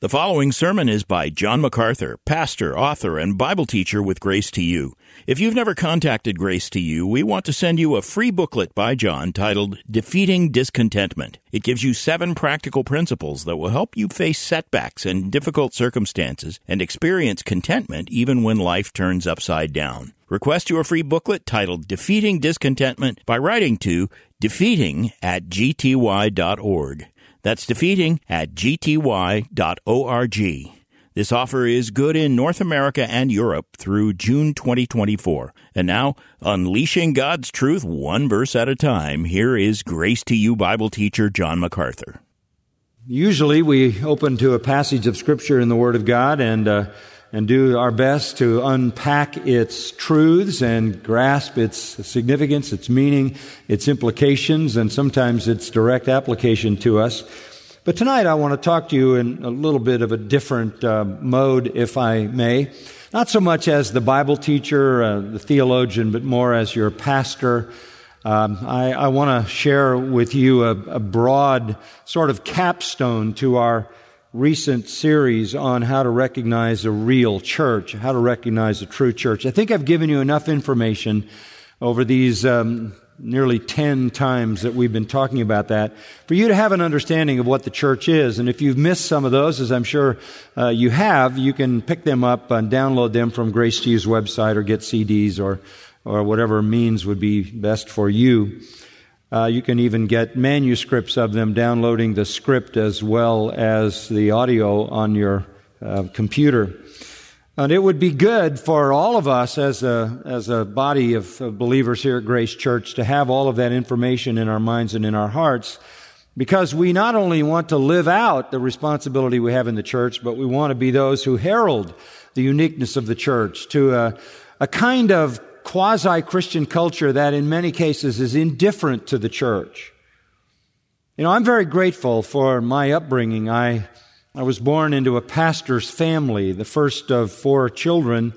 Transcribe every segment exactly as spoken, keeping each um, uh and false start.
The following sermon is by John MacArthur, pastor, author, and Bible teacher with Grace to You. If you've never contacted Grace to You, we want to send you a free booklet by John titled Defeating Discontentment. It gives you seven practical principles that will help you face setbacks and difficult circumstances and experience contentment even when life turns upside down. Request your free booklet titled Defeating Discontentment by writing to defeating at g t y dot org. That's defeating at g t y dot org. This offer is good in North America and Europe through June twenty twenty-four. And now, unleashing God's truth one verse at a time, here is Grace to You Bible teacher John MacArthur. Usually we open to a passage of Scripture in the Word of God and uh, and do our best to unpack its truths and grasp its significance, its meaning, its implications, and sometimes its direct application to us. But tonight I want to talk to you in a little bit of a different uh, mode, if I may. Not so much as the Bible teacher, uh, the theologian, but more as your pastor. Um, I, I want to share with you a, a broad sort of capstone to our recent series on how to recognize a real church, how to recognize a true church. I think I've given you enough information over these um, nearly ten times that we've been talking about that for you to have an understanding of what the church is. And if you've missed some of those, as I'm sure uh, you have, you can pick them up and download them from Grace to You's website or get C Ds or, or whatever means would be best for you. Uh, you can even get manuscripts of them, downloading the script as well as the audio on your uh, computer. And it would be good for all of us as a as a body of, of believers here at Grace Church to have all of that information in our minds and in our hearts, because we not only want to live out the responsibility we have in the church, but we want to be those who herald the uniqueness of the church to a, a kind of quasi-Christian culture that in many cases is indifferent to the church. You know, I'm very grateful for my upbringing. I I was born into a pastor's family, the first of four children.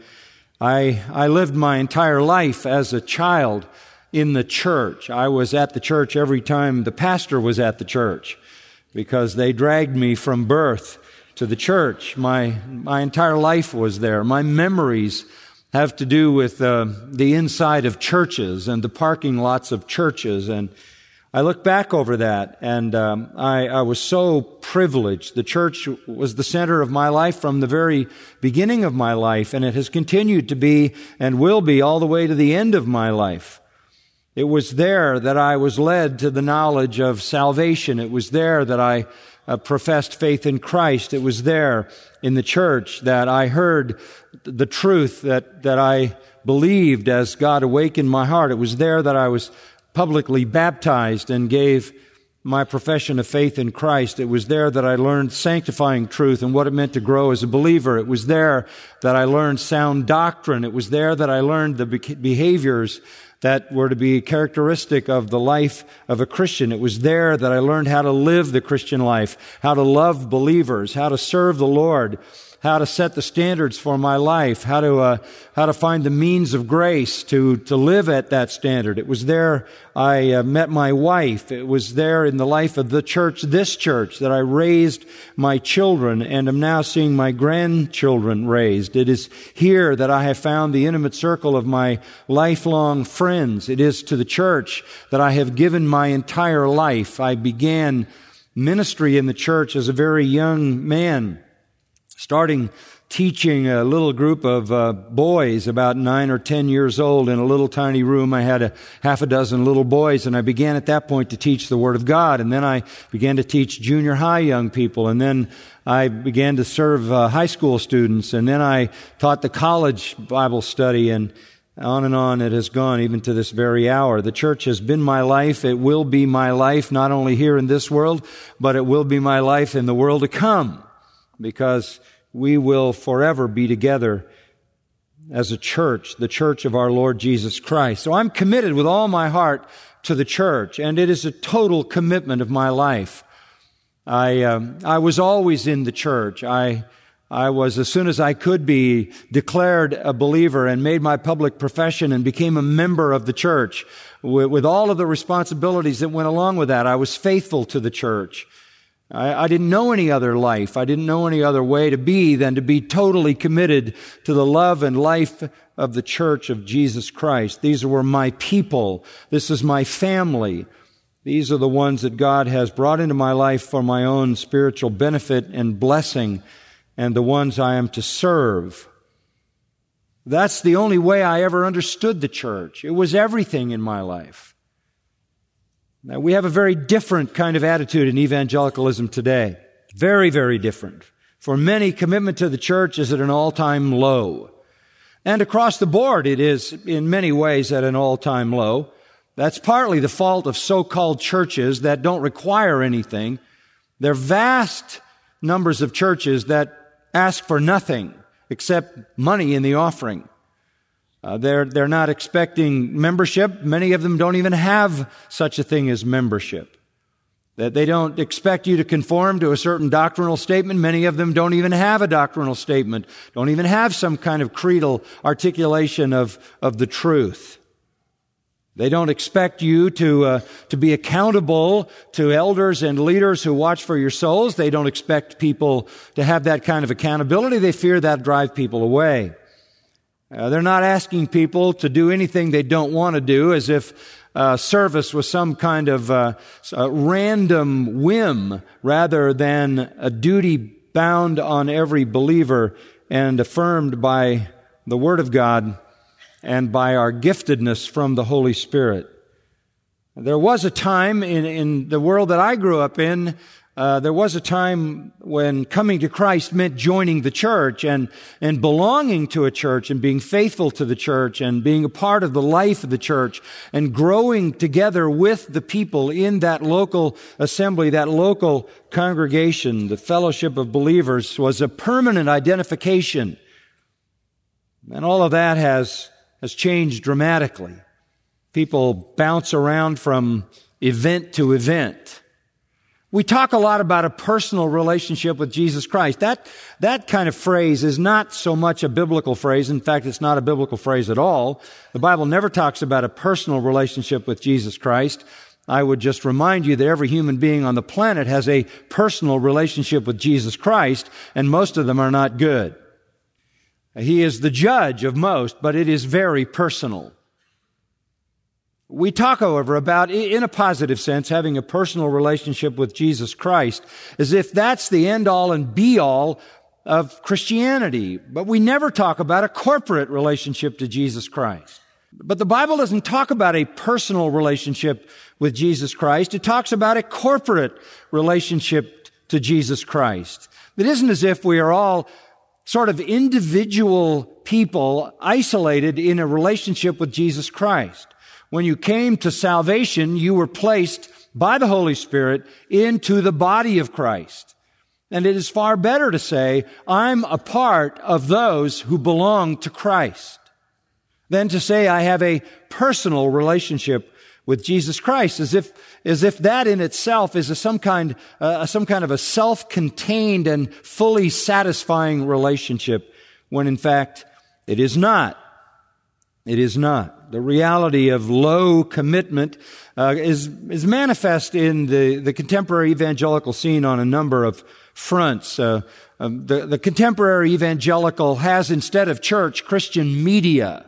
I I lived my entire life as a child in the church. I was at the church every time the pastor was at the church because they dragged me from birth to the church. My my entire life was there. My memories have to do with uh, the inside of churches and the parking lots of churches. And I look back over that, and um, I, I was so privileged. The church was the center of my life from the very beginning of my life, and it has continued to be and will be all the way to the end of my life. It was there that I was led to the knowledge of salvation. It was there that I uh, professed faith in Christ. It was there in the church that I heard the truth that, that I believed as God awakened my heart. It was there that I was publicly baptized and gave my profession of faith in Christ. It was there that I learned sanctifying truth and what it meant to grow as a believer. It was there that I learned sound doctrine. It was there that I learned the behaviors that were to be characteristic of the life of a Christian. It was there that I learned how to live the Christian life, how to love believers, how to serve the Lord, how to set the standards for my life, how to uh, how to find the means of grace to to live at that standard. It was there I uh, met my wife. It was there in the life of the church, this church, that I raised my children and am now seeing my grandchildren raised. It is here that I have found the intimate circle of my lifelong friends. It is to the church that I have given my entire life. I began ministry in the church as a very young man, starting teaching a little group of uh, boys about nine or ten years old in a little tiny room. I had a half a dozen little boys, and I began at that point to teach the Word of God. And then I began to teach junior high young people, and then I began to serve uh, high school students, and then I taught the college Bible study, and on and on it has gone, even to this very hour. The church has been my life. It will be my life, not only here in this world, but it will be my life in the world to come, because we will forever be together as a church, the church of our Lord Jesus Christ. So I'm committed with all my heart to the church, and it is a total commitment of my life. I um, I was always in the church. I I was, as soon as I could be, declared a believer and made my public profession and became a member of the church with, with all of the responsibilities that went along with that. I was faithful to the church. I, I didn't know any other life. I didn't know any other way to be than to be totally committed to the love and life of the church of Jesus Christ. These were my people. This is my family. These are the ones that God has brought into my life for my own spiritual benefit and blessing, and the ones I am to serve. That's the only way I ever understood the church. It was everything in my life. Now, we have a very different kind of attitude in evangelicalism today. Very, very different. For many, commitment to the church is at an all-time low. And across the board, it is in many ways at an all-time low. That's partly the fault of so-called churches that don't require anything. There are vast numbers of churches that ask for nothing except money in the offering. Uh, they're, they're not expecting membership. Many of them don't even have such a thing as membership. That they don't expect you to conform to a certain doctrinal statement. Many of them don't even have a doctrinal statement, don't even have some kind of creedal articulation of, of the truth. They don't expect you to uh, to be accountable to elders and leaders who watch for your souls. They don't expect people to have that kind of accountability. They fear that drive people away. Uh, they're not asking people to do anything they don't want to do, as if uh, service was some kind of uh, a random whim rather than a duty bound on every believer and affirmed by the Word of God and by our giftedness from the Holy Spirit. There was a time in, in the world that I grew up in, uh, there was a time when coming to Christ meant joining the church and, and belonging to a church and being faithful to the church and being a part of the life of the church and growing together with the people in that local assembly, that local congregation. The fellowship of believers was a permanent identification. And all of that has has changed dramatically. People bounce around from event to event. We talk a lot about a personal relationship with Jesus Christ. That, that kind of phrase is not so much a biblical phrase. In fact, it's not a biblical phrase at all. The Bible never talks about a personal relationship with Jesus Christ. I would just remind you that every human being on the planet has a personal relationship with Jesus Christ, and most of them are not good. He is the judge of most, but it is very personal. We talk, however, about, in a positive sense, having a personal relationship with Jesus Christ, as if that's the end-all and be-all of Christianity. But we never talk about a corporate relationship to Jesus Christ. But the Bible doesn't talk about a personal relationship with Jesus Christ. It talks about a corporate relationship to Jesus Christ. It isn't as if we are all sort of individual people isolated in a relationship with Jesus Christ. When you came to salvation, you were placed by the Holy Spirit into the body of Christ. And it is far better to say, I'm a part of those who belong to Christ, than to say I have a personal relationship with Jesus Christ, as if as if that in itself is a, some kind uh, some kind of a self-contained and fully satisfying relationship, when in fact it is not. It is not. The reality of low commitment uh, is is manifest in the the contemporary evangelical scene on a number of fronts. Uh, um, the the contemporary evangelical has, instead of church, Christian media.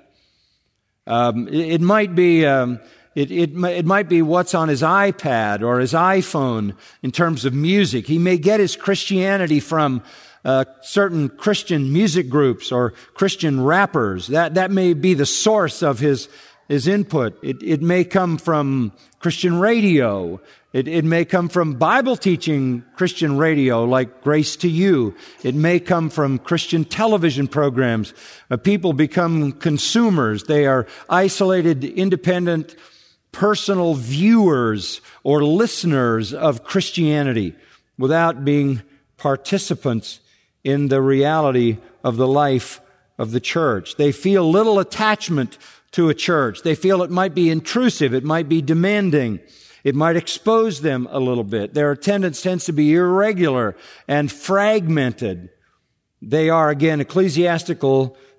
Um, it, it might be. Um, It, it, it might be what's on his iPad or his iPhone in terms of music. He may get his Christianity from uh, certain Christian music groups or Christian rappers. That that may be the source of his his input. It, it may come from Christian radio. It, it may come from Bible teaching Christian radio like Grace to You. It may come from Christian television programs. Uh, people become consumers. They are isolated, independent, personal viewers or listeners of Christianity without being participants in the reality of the life of the church. They feel little attachment to a church. They feel it might be intrusive. It might be demanding. It might expose them a little bit. Their attendance tends to be irregular and fragmented. They are, again, ecclesiastical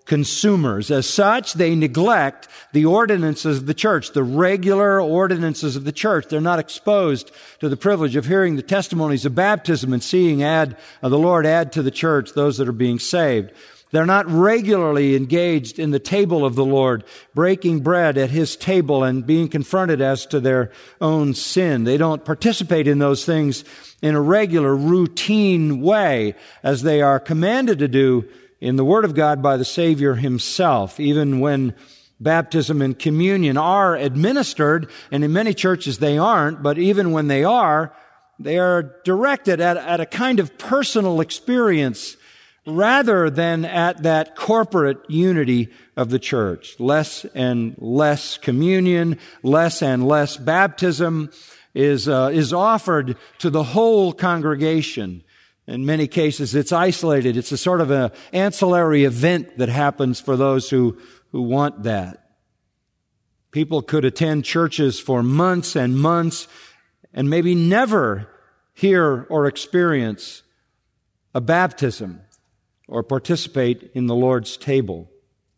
consumers. As such, they neglect the ordinances of the church, the regular ordinances of the church. They're not exposed to the privilege of hearing the testimonies of baptism and seeing add, uh, the Lord add to the church those that are being saved. They're not regularly engaged in the table of the Lord, breaking bread at His table and being confronted as to their own sin. They don't participate in those things in a regular, routine way as they are commanded to do in the Word of God by the Savior Himself, even when baptism and communion are administered, and in many churches they aren't, but even when they are, they are directed at, at a kind of personal experience rather than at that corporate unity of the church. Less and less communion, less and less baptism is uh, is offered to the whole congregation. In many cases, it's isolated. It's a sort of an ancillary event that happens for those who, who want that. People could attend churches for months and months and maybe never hear or experience a baptism or participate in the Lord's table.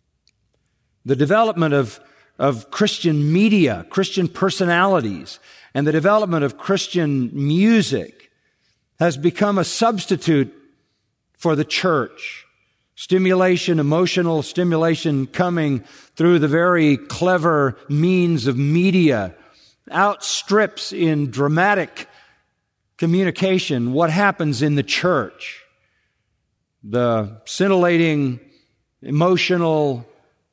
The development of, of Christian media, Christian personalities, and the development of Christian music has become a substitute for the church. Stimulation, emotional stimulation coming through the very clever means of media outstrips in dramatic communication what happens in the church. The scintillating, emotional,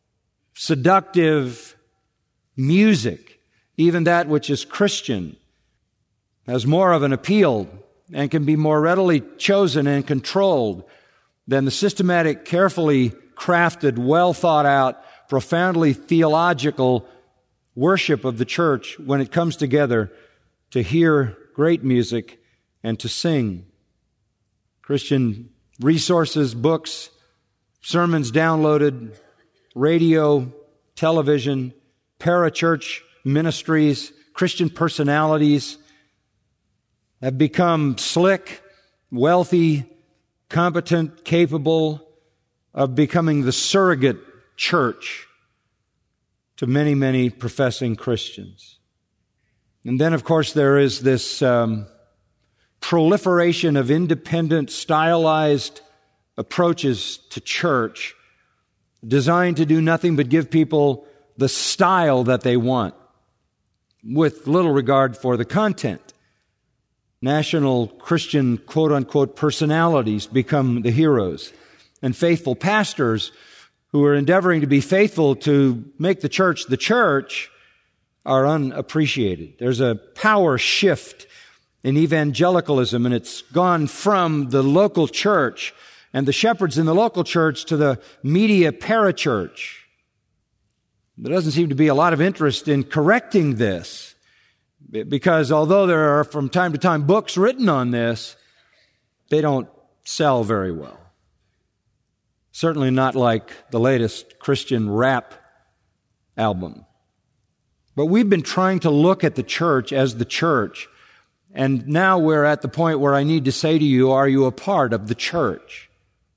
seductive music, even that which is Christian, has more of an appeal and can be more readily chosen and controlled than the systematic, carefully crafted, well thought out, profoundly theological worship of the church when it comes together to hear great music and to sing. Christian resources, books, sermons downloaded, radio, television, parachurch ministries, Christian personalities have become slick, wealthy, competent, capable of becoming the surrogate church to many, many professing Christians. And then, of course, there is this um, proliferation of independent, stylized approaches to church designed to do nothing but give people the style that they want with little regard for the content. National Christian quote-unquote personalities become the heroes, and faithful pastors who are endeavoring to be faithful to make the church the church are unappreciated. There's a power shift in evangelicalism, and it's gone from the local church and the shepherds in the local church to the media parachurch. There doesn't seem to be a lot of interest in correcting this, because although there are from time to time books written on this, they don't sell very well. Certainly not like the latest Christian rap album. But we've been trying to look at the church as the church, and now we're at the point where I need to say to you, are you a part of the church?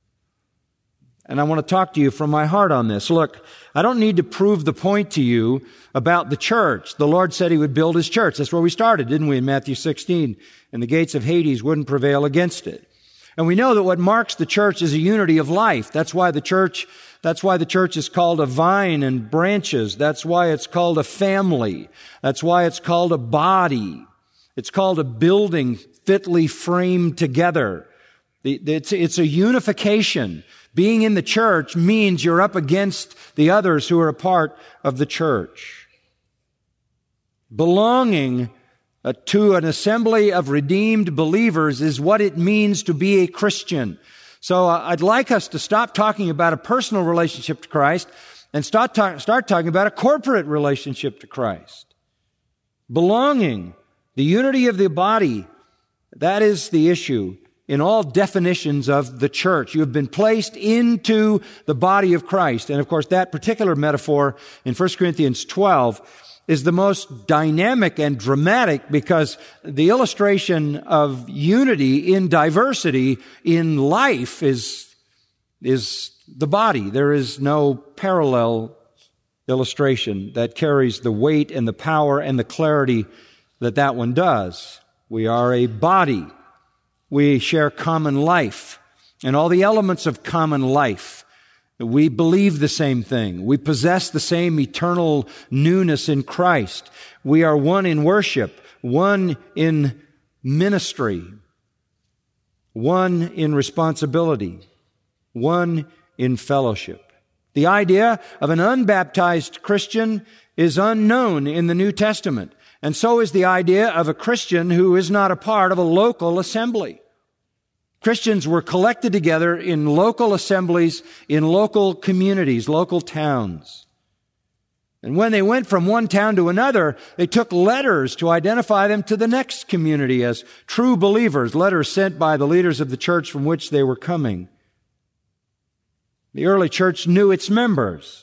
And I want to talk to you from my heart on this. Look, I don't need to prove the point to you about the church. The Lord said He would build His church. That's where we started, didn't we, in Matthew sixteen? And the gates of Hades wouldn't prevail against it. And we know that what marks the church is a unity of life. That's why the church, that's why the church is called a vine and branches. That's why it's called a family. That's why it's called a body. It's called a building fitly framed together. It's, it's a unification. Being in the church means you're up against the others who are a part of the church. Belonging uh, to an assembly of redeemed believers is what it means to be a Christian. So uh, I'd like us to stop talking about a personal relationship to Christ and start, ta- start talking about a corporate relationship to Christ. Belonging, the unity of the body, that is the issue in all definitions of the church. You have been placed into the body of Christ. And of course, that particular metaphor in First Corinthians twelve is the most dynamic and dramatic, because the illustration of unity in diversity in life is is the body. There is no parallel illustration that carries the weight and the power and the clarity that that one does. We are a body. We share common life and all the elements of common life. We believe the same thing. We possess the same eternal newness in Christ. We are one in worship, one in ministry, one in responsibility, one in fellowship. The idea of an unbaptized Christian is unknown in the New Testament, and so is the idea of a Christian who is not a part of a local assembly. Christians were collected together in local assemblies, in local communities, local towns. And when they went from one town to another, they took letters to identify them to the next community as true believers, letters sent by the leaders of the church from which they were coming. The early church knew its members.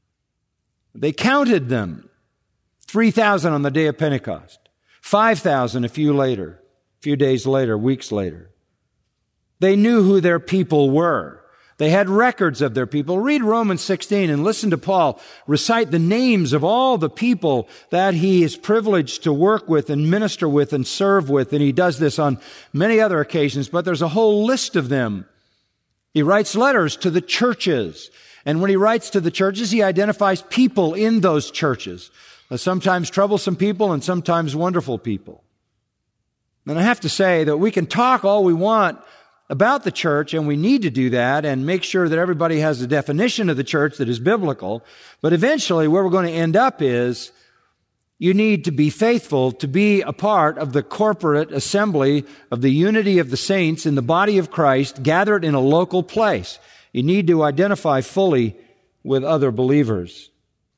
They counted them. three thousand on the day of Pentecost. five thousand a few later, a few days later, weeks later. They knew who their people were. They had records of their people. Read Romans sixteen and listen to Paul recite the names of all the people that he is privileged to work with and minister with and serve with. And he does this on many other occasions, but there's a whole list of them. He writes letters to the churches. And when he writes to the churches, he identifies people in those churches. Sometimes troublesome people and sometimes wonderful people. And I have to say that we can talk all we want about the church, and we need to do that and make sure that everybody has a definition of the church that is biblical. But eventually where we're going to end up is you need to be faithful to be a part of the corporate assembly of the unity of the saints in the body of Christ gathered in a local place. You need to identify fully with other believers.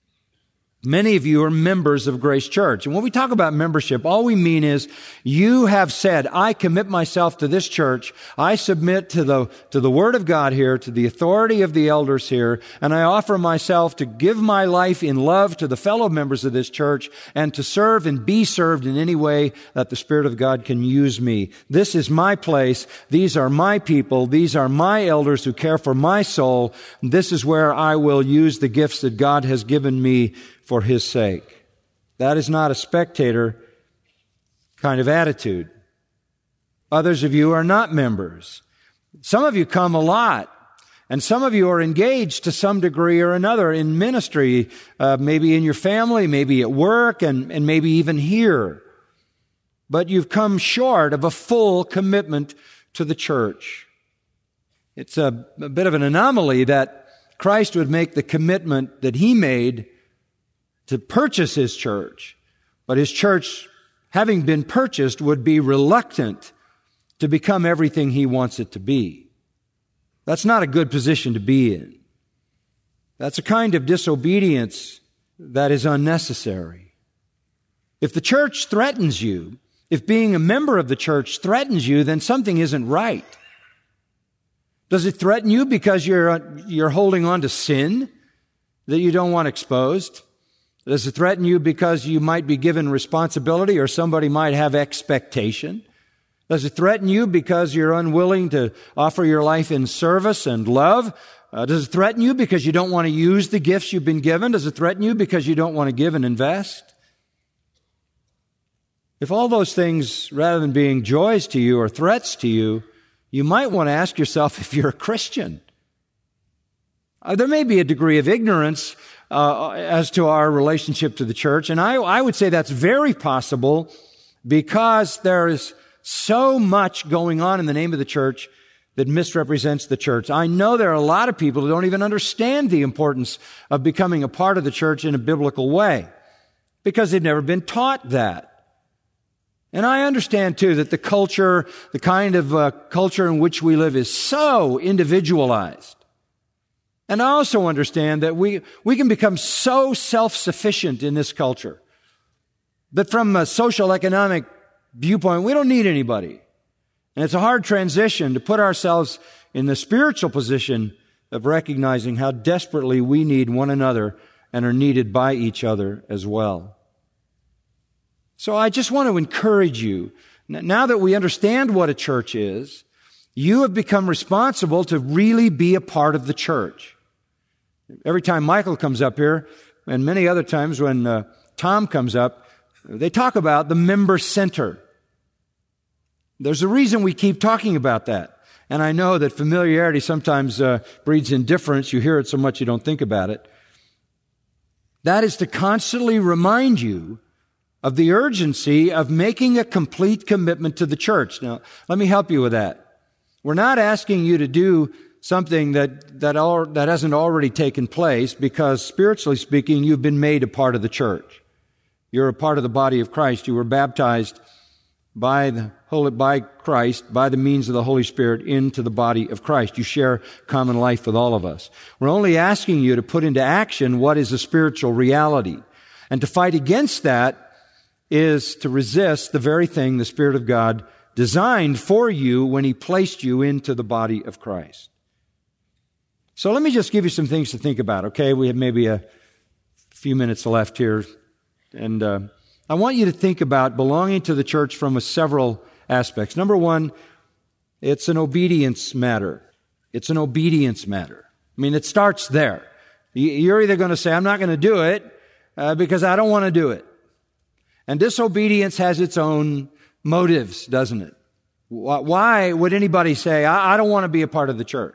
Many of you are members of Grace Church. And when we talk about membership, all we mean is you have said, I commit myself to this church. I submit to the, to the Word of God here, to the authority of the elders here, and I offer myself to give my life in love to the fellow members of this church and to serve and be served in any way that the Spirit of God can use me. This is my place. These are my people. These are my elders who care for my soul. This is where I will use the gifts that God has given me for His sake. That is not a spectator kind of attitude. Others of you are not members. Some of you come a lot, and some of you are engaged to some degree or another in ministry, uh, maybe in your family, maybe at work, and, and maybe even here. But you've come short of a full commitment to the church. It's a, a bit of an anomaly that Christ would make the commitment that He made to purchase His church, but His church, having been purchased, would be reluctant to become everything He wants it to be. That's not a good position to be in. That's a kind of disobedience that is unnecessary. If the church threatens you, if being a member of the church threatens you, then something isn't right. Does it threaten you because you're, you're holding on to sin that you don't want exposed? Does it threaten you because you might be given responsibility or somebody might have expectation? Does it threaten you because you're unwilling to offer your life in service and love? Uh, does it threaten you because you don't want to use the gifts you've been given? Does it threaten you because you don't want to give and invest? If all those things, rather than being joys to you or threats to you, you might want to ask yourself if you're a Christian. Uh, there may be a degree of ignorance Uh, as to our relationship to the church. And I, I would say that's very possible because there is so much going on in the name of the church that misrepresents the church. I know there are a lot of people who don't even understand the importance of becoming a part of the church in a biblical way because they've never been taught that. And I understand too that the culture, the kind of uh, culture in which we live is so individualized. And I also understand that we, we can become so self-sufficient in this culture that from a social economic viewpoint, we don't need anybody. And it's a hard transition to put ourselves in the spiritual position of recognizing how desperately we need one another and are needed by each other as well. So I just want to encourage you, now that we understand what a church is, You have become responsible to really be a part of the church. Every time Michael comes up here, and many other times when uh, Tom comes up, they talk about the member center. There's a reason we keep talking about that. And I know that familiarity sometimes uh, breeds indifference. You hear it so much you don't think about it. That is to constantly remind you of the urgency of making a complete commitment to the church. Now, let me help you with that. We're not asking you to do something that that, all, that hasn't already taken place, because spiritually speaking, you've been made a part of the church. You're a part of the body of Christ. You were baptized by the Holy, by Christ, by the means of the Holy Spirit, into the body of Christ. You share common life with all of us. We're only asking you to put into action what is a spiritual reality. And to fight against that is to resist the very thing the Spirit of God designed for you when He placed you into the body of Christ. So let me just give you some things to think about, okay? We have maybe a few minutes left here. And uh, I want you to think about belonging to the church from a several aspects. Number one, it's an obedience matter. It's an obedience matter. I mean, it starts there. You're either going to say, I'm not going to do it uh, because I don't want to do it. And disobedience has its own motives, doesn't it? Why would anybody say, I, I don't want to be a part of the church?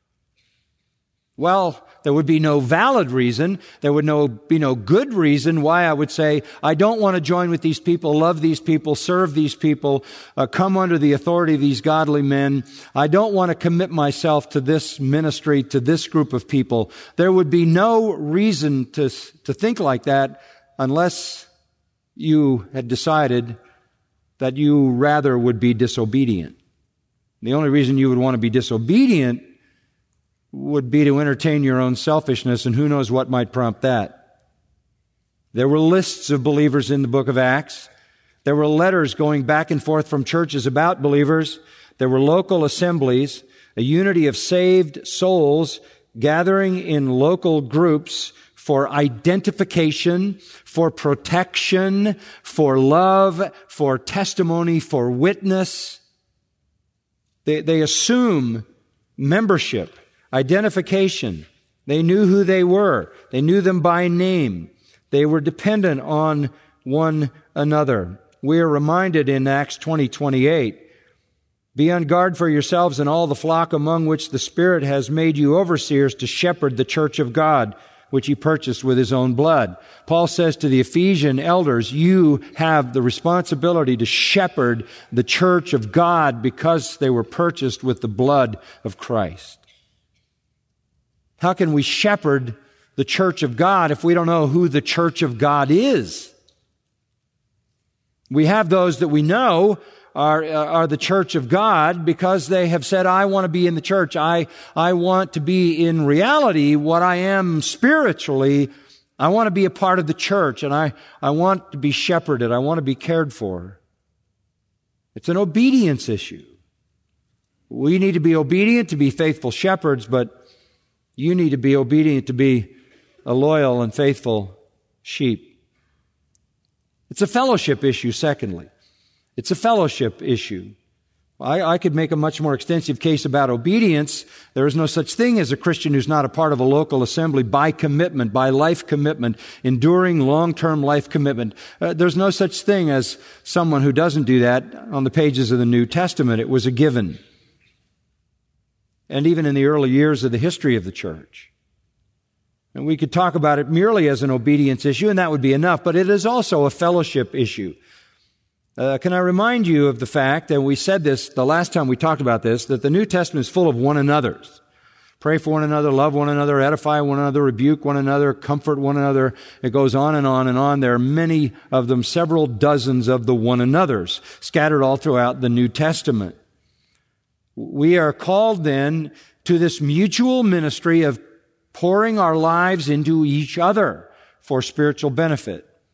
Well, there would be no valid reason. There would no, be no good reason why I would say, I don't want to join with these people, love these people, serve these people, uh, come under the authority of these godly men. I don't want to commit myself to this ministry, to this group of people. There would be no reason to, to think like that unless you had decided that you rather would be disobedient. The only reason you would want to be disobedient would be to entertain your own selfishness, and who knows what might prompt that. There were lists of believers in the book of Acts. There were letters going back and forth from churches about believers. There were local assemblies, a unity of saved souls gathering in local groups for identification, for protection, for love, for testimony, for witness. They, they assume membership, identification. They knew who they were. They knew them by name. They were dependent on one another. We are reminded in Acts twenty twenty-eight, be on guard for yourselves and all the flock among which the Spirit has made you overseers to shepherd the church of God, which He purchased with His own blood. Paul says to the Ephesian elders, you have the responsibility to shepherd the church of God because they were purchased with the blood of Christ. How can we shepherd the church of God if we don't know who the church of God is? We have those that we know are, are the church of God because they have said, I want to be in the church. I, I want to be in reality what I am spiritually. I want to be a part of the church, and I, I want to be shepherded. I want to be cared for. It's an obedience issue. We need to be obedient to be faithful shepherds, but you need to be obedient to be a loyal and faithful sheep. It's a fellowship issue, secondly. It's a fellowship issue. I, I could make a much more extensive case about obedience. There is no such thing as a Christian who's not a part of a local assembly by commitment, by life commitment, enduring long-term life commitment. Uh, there's no such thing as someone who doesn't do that on the pages of the New Testament. It was a given. And even in the early years of the history of the church. And we could talk about it merely as an obedience issue, and that would be enough, but it is also a fellowship issue. Uh, can I remind you of the fact, and we said this the last time we talked about this, that the New Testament is full of one another's. Pray for one another, love one another, edify one another, rebuke one another, comfort one another. It goes on and on and on. There are many of them, several dozens of the one another's, scattered all throughout the New Testament. We are called then to this mutual ministry of pouring our lives into each other for spiritual benefit.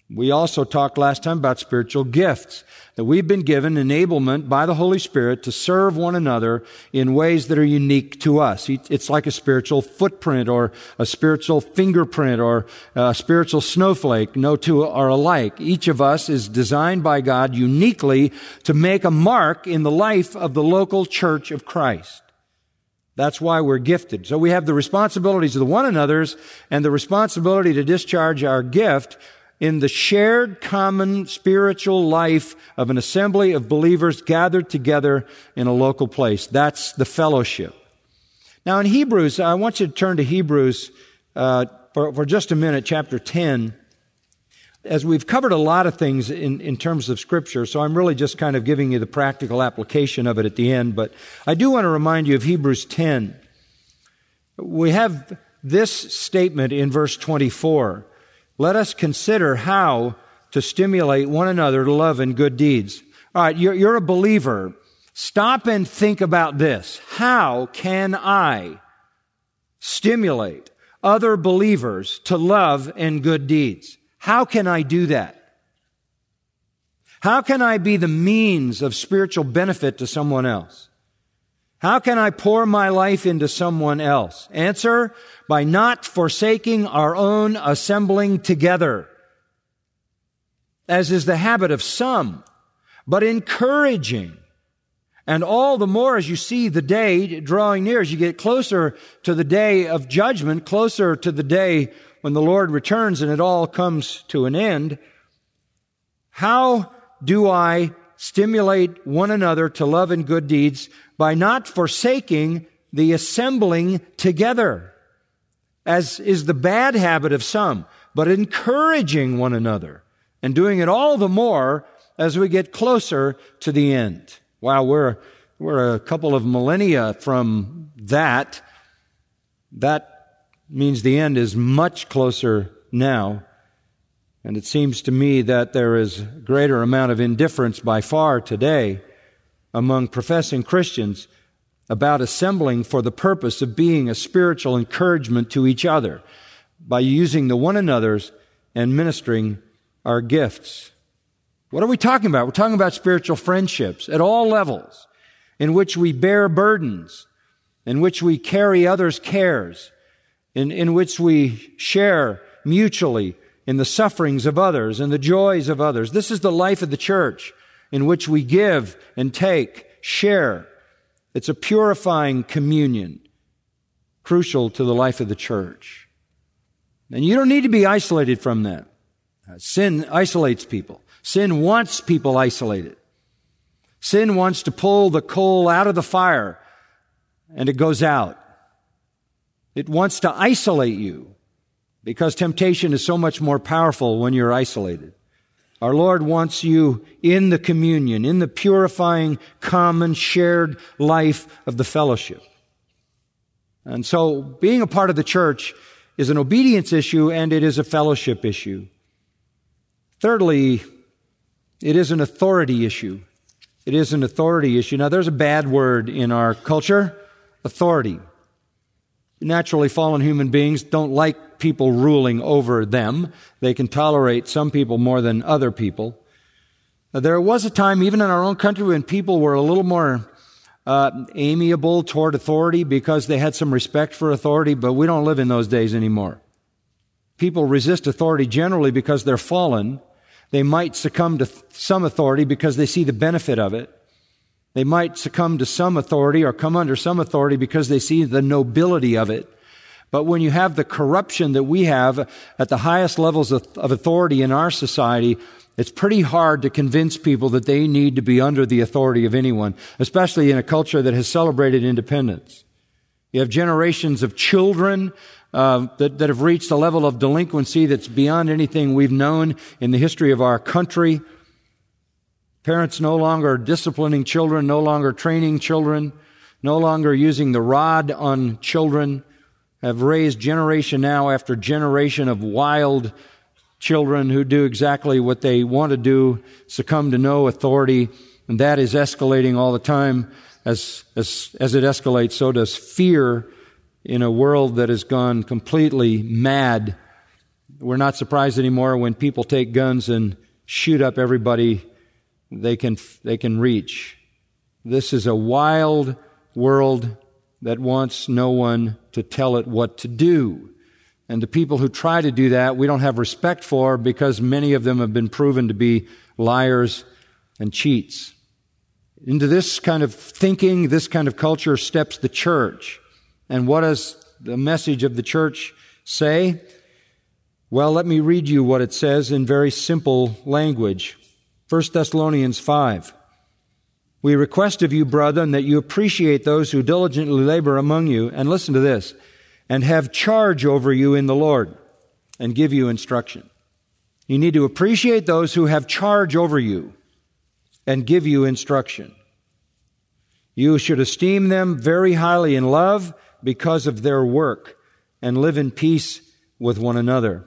We also talked last time about spiritual gifts, that we've been given enablement by the Holy Spirit to serve one another in ways that are unique to us. It's like a spiritual footprint or a spiritual fingerprint or a spiritual snowflake. No two are alike. Each of us is designed by God uniquely to make a mark in the life of the local church of Christ. That's why we're gifted. So we have the responsibilities of the one another's and the responsibility to discharge our gift in the shared common spiritual life of an assembly of believers gathered together in a local place. That's the fellowship. Now in Hebrews, I want you to turn to Hebrews uh, for, for just a minute, chapter ten. As we've covered a lot of things in, in terms of Scripture, so I'm really just kind of giving you the practical application of it at the end, but I do want to remind you of Hebrews ten. We have this statement in verse twenty-four. Let us consider how to stimulate one another to love and good deeds. All right, you're, you're a believer. Stop and think about this. How can I stimulate other believers to love and good deeds? How can I do that? How can I be the means of spiritual benefit to someone else? How can I pour my life into someone else? Answer, by not forsaking our own assembling together, as is the habit of some, but encouraging. And all the more as you see the day drawing near, as you get closer to the day of judgment, closer to the day when the Lord returns and it all comes to an end, how do I stimulate one another to love and good deeds? By not forsaking the assembling together, as is the bad habit of some, but encouraging one another, and doing it all the more as we get closer to the end. Wow, we're, we're a couple of millennia from that. That means the end is much closer now. And it seems to me that there is a greater amount of indifference by far today among professing Christians about assembling for the purpose of being a spiritual encouragement to each other by using the one another's and ministering our gifts. What are we talking about? We're talking about spiritual friendships at all levels, in which we bear burdens, in which we carry others' cares, in, in which we share mutually in the sufferings of others and the joys of others. This is the life of the church, in which we give and take, share. It's a purifying communion, crucial to the life of the church. And you don't need to be isolated from that. Sin isolates people. Sin wants people isolated. Sin wants to pull the coal out of the fire, and it goes out. It wants to isolate you, because temptation is so much more powerful when you're isolated. Our Lord wants you in the communion, in the purifying, common, shared life of the fellowship. And so being a part of the church is an obedience issue, and it is a fellowship issue. Thirdly, it is an authority issue. It is an authority issue. Now, there's a bad word in our culture, authority. Naturally, fallen human beings don't like people ruling over them. They can tolerate some people more than other people. Now, there was a time, even in our own country, when people were a little more uh, amiable toward authority because they had some respect for authority, but we don't live in those days anymore. People resist authority generally because they're fallen. They might succumb to some authority because they see the benefit of it. They might succumb to some authority or come under some authority because they see the nobility of it. But when you have the corruption that we have at the highest levels of, of authority in our society, it's pretty hard to convince people that they need to be under the authority of anyone, especially in a culture that has celebrated independence. You have generations of children uh, that, that have reached a level of delinquency that's beyond anything we've known in the history of our country. Parents no longer disciplining children, no longer training children, no longer using the rod on children, have raised generation now after generation of wild children who do exactly what they want to do, succumb to no authority, and that is escalating all the time. As, as, as it escalates, so does fear in a world that has gone completely mad We're not surprised anymore when people take guns and shoot up everybody they can, they can reach. This is a wild world that wants no one to tell it what to do. And the people who try to do that, we don't have respect for, because many of them have been proven to be liars and cheats. Into this kind of thinking, this kind of culture steps the church. And what does the message of the church say? Well, let me read you what it says in very simple language. First Thessalonians five. We request of you, brethren, that you appreciate those who diligently labor among you, and listen to this, and have charge over you in the Lord, and give you instruction. You need to appreciate those who have charge over you and give you instruction. You should esteem them very highly in love because of their work, and live in peace with one another.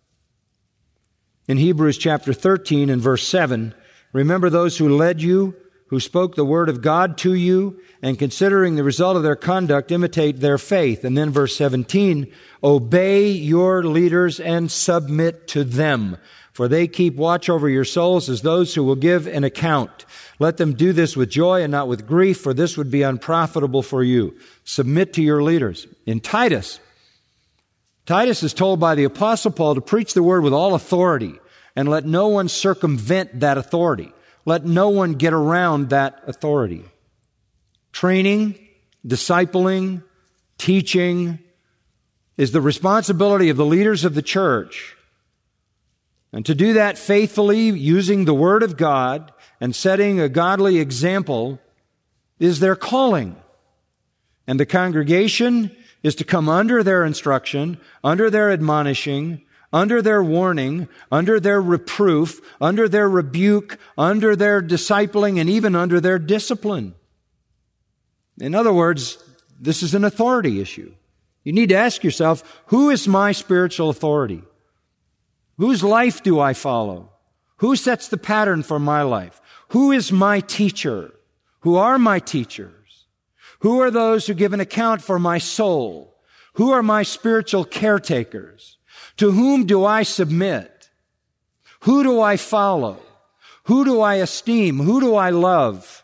In Hebrews chapter thirteen and verse seven, remember those who led you, who spoke the word of God to you, and considering the result of their conduct, imitate their faith. And then verse seventeen, obey your leaders and submit to them, for they keep watch over your souls as those who will give an account. Let them do this with joy and not with grief, for this would be unprofitable for you. Submit to your leaders. In Titus, Titus is told by the Apostle Paul to preach the word with all authority, and let no one circumvent that authority. Let no one get around that authority. Training, discipling, teaching is the responsibility of the leaders of the church. And to do that faithfully, using the Word of God and setting a godly example, is their calling. And the congregation is to come under their instruction, under their admonishing, under their warning, under their reproof, under their rebuke, under their discipling, and even under their discipline. In other words, this is an authority issue. You need to ask yourself, who is my spiritual authority? Whose life do I follow? Who sets the pattern for my life? Who is my teacher? Who are my teachers? Who are those who give an account for my soul? Who are my spiritual caretakers? To whom do I submit? Who do I follow? Who do I esteem? Who do I love?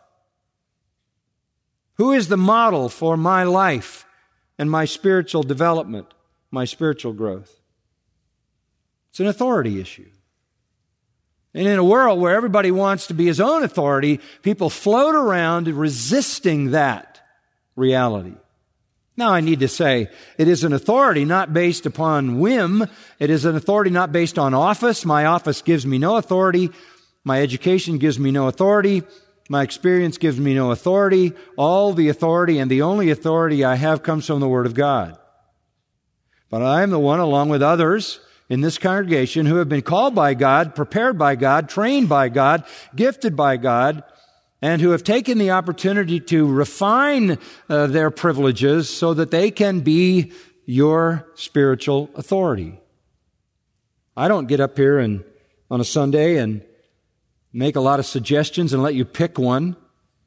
Who is the model for my life and my spiritual development, my spiritual growth? It's an authority issue. And in a world where everybody wants to be his own authority, people float around resisting that reality. Now, I need to say, it is an authority not based upon whim. It is an authority not based on office. My office gives me no authority. My education gives me no authority. My experience gives me no authority. All the authority and the only authority I have comes from the Word of God. But I am the one, along with others in this congregation, who have been called by God, prepared by God, trained by God, gifted by God, and who have taken the opportunity to refine uh, their privileges so that they can be your spiritual authority. I don't get up here and on a Sunday and make a lot of suggestions and let you pick one.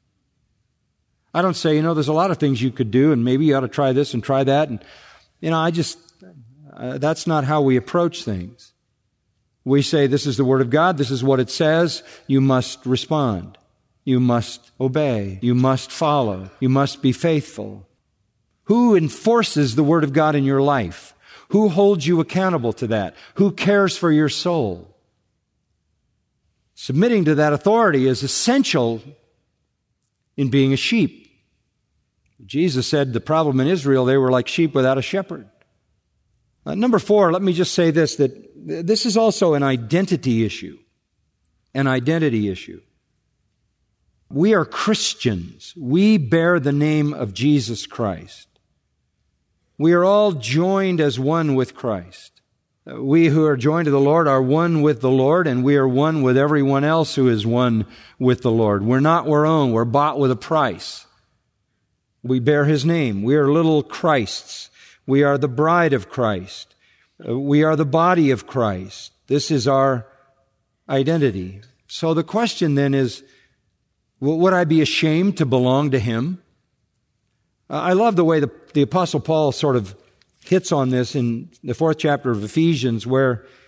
I don't say, you know, there's a lot of things you could do, and maybe you ought to try this and try that. And, you know, I just, uh, that's not how we approach things. We say, this is the Word of God, this is what it says, you must respond. You must obey. You must follow. You must be faithful. Who enforces the Word of God in your life? Who holds you accountable to that? Who cares for your soul? Submitting to that authority is essential in being a sheep. Jesus said the problem in Israel, they were like sheep without a shepherd. Uh, number four, let me just say this, that this is also an identity issue. An identity issue. We are Christians. We bear the name of Jesus Christ. We are all joined as one with Christ. We who are joined to the Lord are one with the Lord, and we are one with everyone else who is one with the Lord. We're not our own. We're bought with a price. We bear His name. We are little Christs. We are the bride of Christ. We are the body of Christ. This is our identity. So the question then is, would I be ashamed to belong to Him? I love the way the, the Apostle Paul sort of hits on this in the fourth chapter of Ephesians, where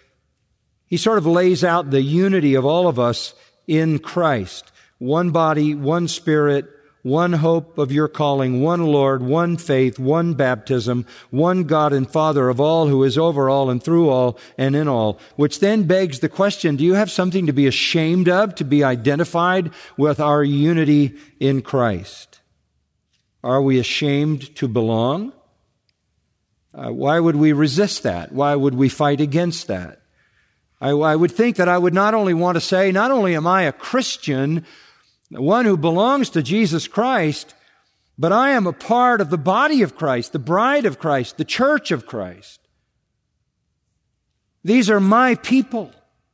he sort of lays out the unity of all of us in Christ. One body, one Spirit, one hope of your calling, one Lord, one faith, one baptism, one God and Father of all, who is over all and through all and in all. Which then begs the question, do you have something to be ashamed of, to be identified with our unity in Christ? Are we ashamed to belong? Uh, why would we resist that? Why would we fight against that? I, I would think that I would not only want to say, not only am I a Christian, one who belongs to Jesus Christ, but I am a part of the body of Christ, the bride of Christ, the church of Christ. These are my people.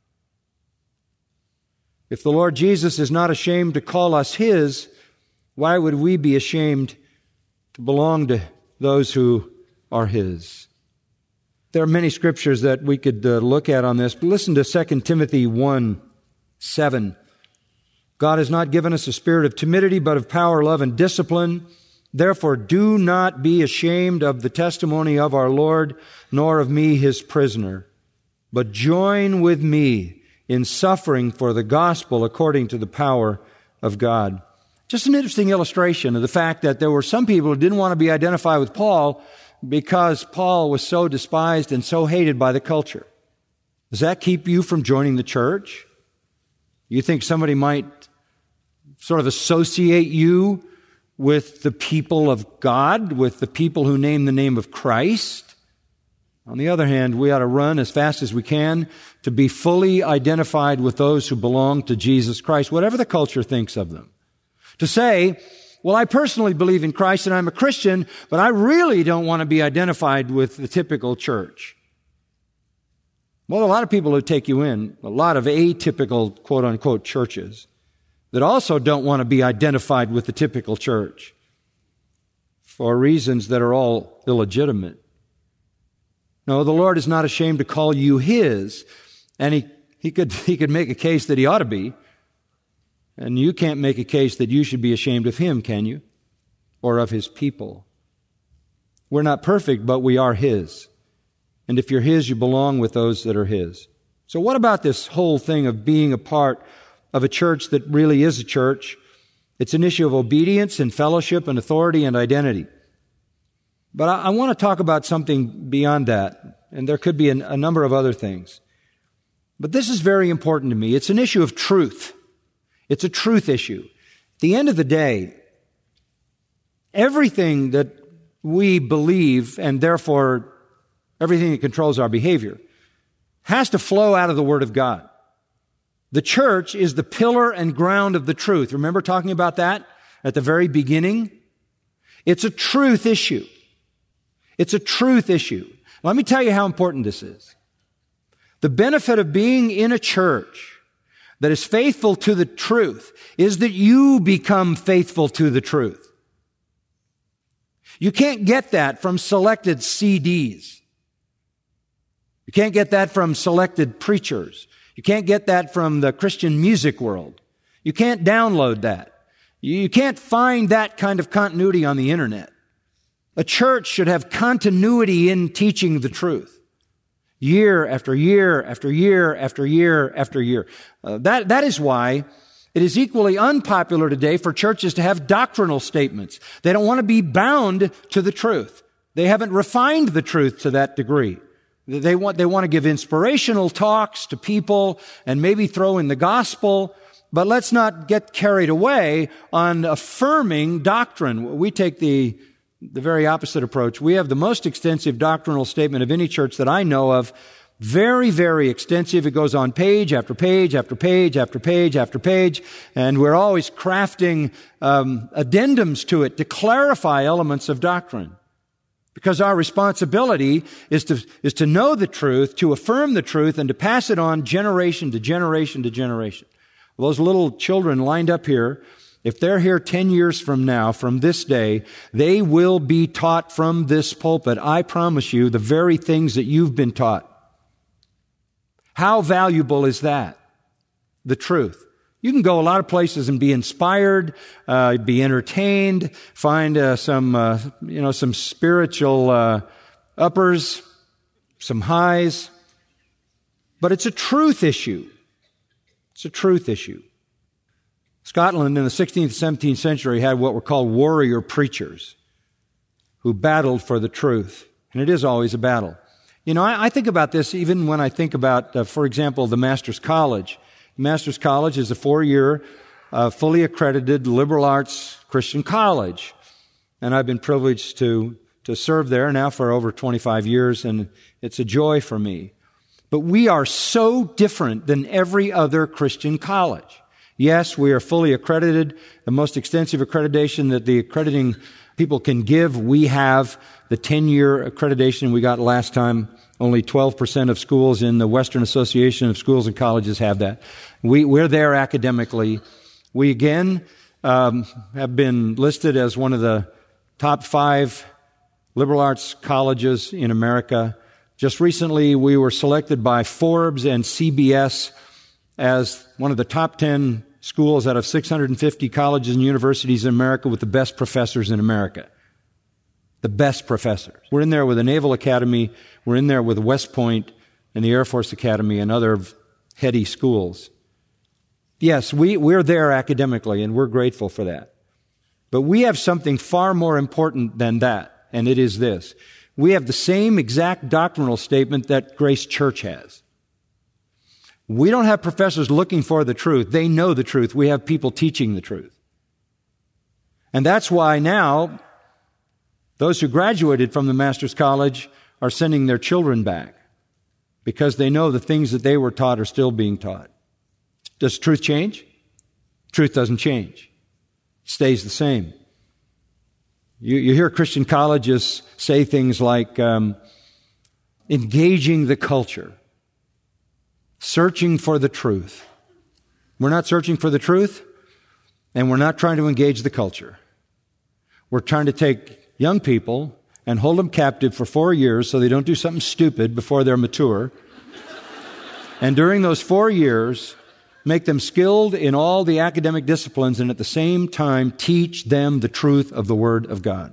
If the Lord Jesus is not ashamed to call us His, why would we be ashamed to belong to those who are His? There are many scriptures that we could uh, look at on this, but listen to Second Timothy one seven. God has not given us a spirit of timidity, but of power, love, and discipline. Therefore, do not be ashamed of the testimony of our Lord, nor of me, His prisoner, but join with me in suffering for the gospel according to the power of God. Just an interesting illustration of the fact that there were some people who didn't want to be identified with Paul because Paul was so despised and so hated by the culture. Does that keep you from joining the church? You think somebody might sort of associate you with the people of God, with the people who name the name of Christ? On the other hand, we ought to run as fast as we can to be fully identified with those who belong to Jesus Christ, whatever the culture thinks of them. To say, well, I personally believe in Christ and I'm a Christian, but I really don't want to be identified with the typical church. Well, a lot of people who take you in, a lot of atypical, quote-unquote, churches that also don't want to be identified with the typical church for reasons that are all illegitimate. No, the Lord is not ashamed to call you His, and He, he could, He could make a case that He ought to be, and you can't make a case that you should be ashamed of Him, can you? Or of His people. We're not perfect, but we are His. And if you're His, you belong with those that are His. So what about this whole thing of being a part of a church that really is a church? It's an issue of obedience and fellowship and authority and identity. But I, I want to talk about something beyond that, and there could be an, a number of other things. But this is very important to me. It's an issue of truth. It's a truth issue. At the end of the day, everything that we believe, and therefore everything that controls our behavior, has to flow out of the Word of God. The church is the pillar and ground of the truth. Remember talking about that at the very beginning? It's a truth issue. It's a truth issue. Let me tell you how important this is. The benefit of being in a church that is faithful to the truth is that you become faithful to the truth. You can't get that from selected C Ds. You can't get that from selected preachers. You can't get that from the Christian music world. You can't download that. You can't find that kind of continuity on the internet. A church should have continuity in teaching the truth. Year after year after year after year after year. Uh, that, that is why it is equally unpopular today for churches to have doctrinal statements. They don't want to be bound to the truth. They haven't refined the truth to that degree. They want, they want to give inspirational talks to people and maybe throw in the gospel, but let's not get carried away on affirming doctrine. We take the, the very opposite approach. We have the most extensive doctrinal statement of any church that I know of. Very, very extensive. It goes on page after page after page after page after page, and we're always crafting um, addendums to it to clarify elements of doctrine. Because our responsibility is to, is to know the truth, to affirm the truth, and to pass it on generation to generation to generation. Those little children lined up here, if they're here ten years from now, from this day, they will be taught from this pulpit, I promise you, the very things that you've been taught. How valuable is that? The truth. You can go a lot of places and be inspired, uh, be entertained, find uh, some, uh, you know, some spiritual uh, uppers, some highs. But it's a truth issue. It's a truth issue. Scotland in the sixteenth, seventeenth century had what were called warrior preachers who battled for the truth. And it is always a battle. You know, I, I think about this even when I think about, uh, for example, the Master's College. The Master's College is a four-year, uh, fully accredited liberal arts Christian college. And I've been privileged to, to serve there now for over twenty-five years, and it's a joy for me. But we are so different than every other Christian college. Yes, we are fully accredited, the most extensive accreditation that the accrediting people can give. We have the ten-year accreditation we got last time. Only twelve percent of schools in the Western Association of Schools and Colleges have that. We, we're there academically. We again um, have been listed as one of the top five liberal arts colleges in America. Just recently, we were selected by Forbes and C B S as one of the top ten schools out of six hundred fifty colleges and universities in America with the best professors in America. The best professors. We're in there with the Naval Academy. We're in there with West Point and the Air Force Academy and other heady schools. Yes, we, we're there academically, and we're grateful for that. But we have something far more important than that, and it is this. We have the same exact doctrinal statement that Grace Church has. We don't have professors looking for the truth. They know the truth. We have people teaching the truth. And that's why now those who graduated from the Master's College are sending their children back because they know the things that they were taught are still being taught. Does truth change? Truth doesn't change. It stays the same. You, you hear Christian colleges say things like um, engaging the culture, searching for the truth. We're not searching for the truth, and we're not trying to engage the culture. We're trying to take young people and hold them captive for four years so they don't do something stupid before they're mature. And during those four years, make them skilled in all the academic disciplines and at the same time teach them the truth of the Word of God.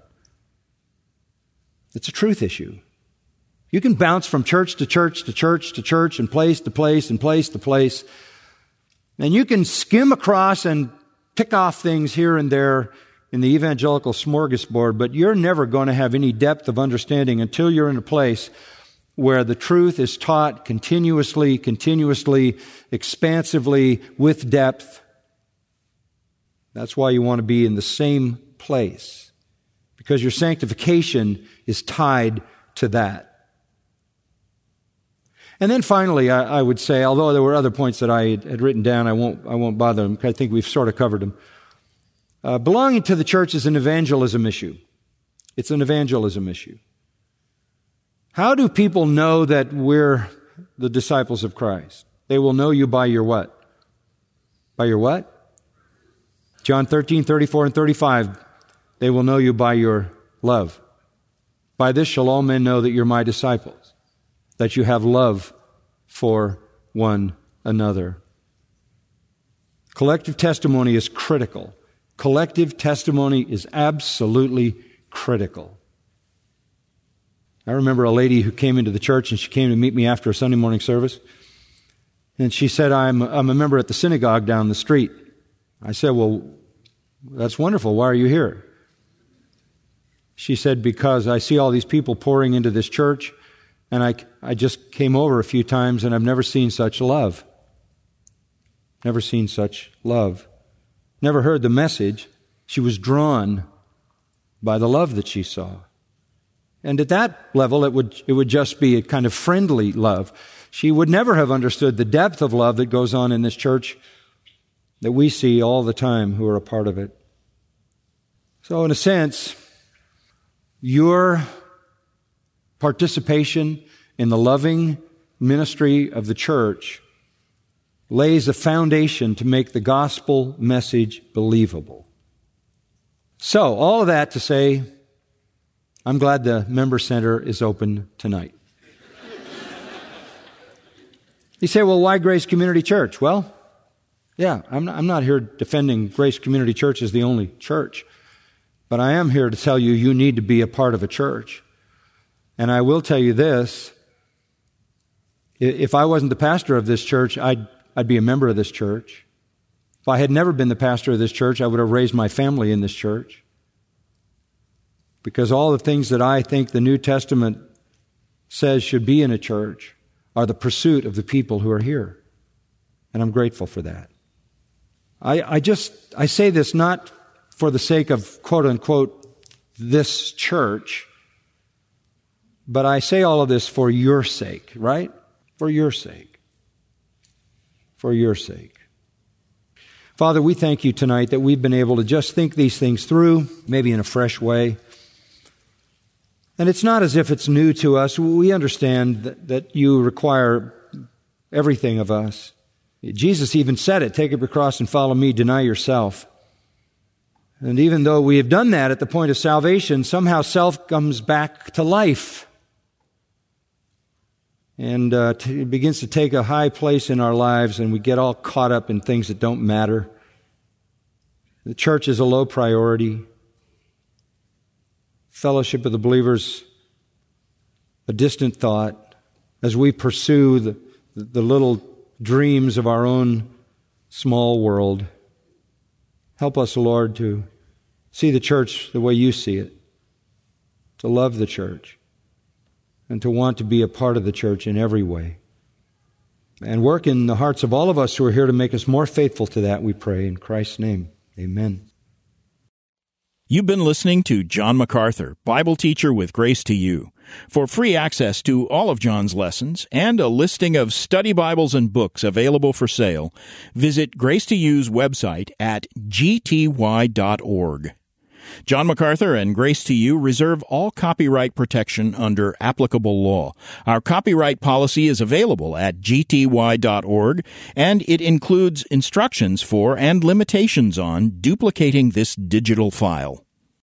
It's a truth issue. You can bounce from church to church to church to church and place to place and place to place. And you can skim across and pick off things here and there in the evangelical smorgasbord, but you're never going to have any depth of understanding until you're in a place where the truth is taught continuously, continuously, expansively, with depth. That's why you want to be in the same place, because your sanctification is tied to that. And then finally, I, I would say, although there were other points that I had written down, I won't, I won't bother them, because I think we've sort of covered them. Uh, belonging to the church is an evangelism issue. It's an evangelism issue. How do people know that we're the disciples of Christ? They will know you by your what? By your what? John thirteen, thirty-four, and thirty-five. They will know you by your love. By this shall all men know that you're my disciples, that you have love for one another. Collective testimony is critical. Collective testimony is absolutely critical. I remember a lady who came into the church, and she came to meet me after a Sunday morning service. And she said, I'm, I'm a member at the synagogue down the street. I said, well, that's wonderful. Why are you here? She said, because I see all these people pouring into this church, and I, I just came over a few times, and I've never seen such love. Never seen such love. Never heard the message. She was drawn by the love that she saw. And at that level, it would, it would just be a kind of friendly love. She would never have understood the depth of love that goes on in this church that we see all the time who are a part of it. So in a sense, your participation in the loving ministry of the church lays a foundation to make the gospel message believable. So, all of that to say, I'm glad the Member Center is open tonight. You say, well, why Grace Community Church? Well, yeah, I'm not, I'm not here defending Grace Community Church as the only church, but I am here to tell you you need to be a part of a church. And I will tell you this, If I wasn't the pastor of this church, I'd, I'd be a member of this church. If I had never been the pastor of this church, I would have raised my family in this church. Because all the things that I think the New Testament says should be in a church are the pursuit of the people who are here. And I'm grateful for that. I, I just, I say this not for the sake of, quote unquote, this church, but I say all of this for your sake, right? For your sake. For your sake. Father, we thank you tonight that we've been able to just think these things through, maybe in a fresh way. And it's not as if it's new to us. We understand that, that you require everything of us. Jesus even said it, take up your cross and follow me, deny yourself. And even though we have done that at the point of salvation, somehow self comes back to life. And uh, t- it begins to take a high place in our lives, and we get all caught up in things that don't matter. The church is a low priority. Fellowship of the believers, a distant thought, as we pursue the, the little dreams of our own small world. Help us, Lord, to see the church the way you see it, to love the church, and to want to be a part of the church in every way. And work in the hearts of all of us who are here to make us more faithful to that, we pray. In Christ's name, amen. You've been listening to John MacArthur, Bible teacher with Grace to You. For free access to all of John's lessons and a listing of study Bibles and books available for sale, visit Grace to You's website at g t y dot org. John MacArthur and Grace to You reserve all copyright protection under applicable law. Our copyright policy is available at g t y dot org, and it includes instructions for and limitations on duplicating this digital file.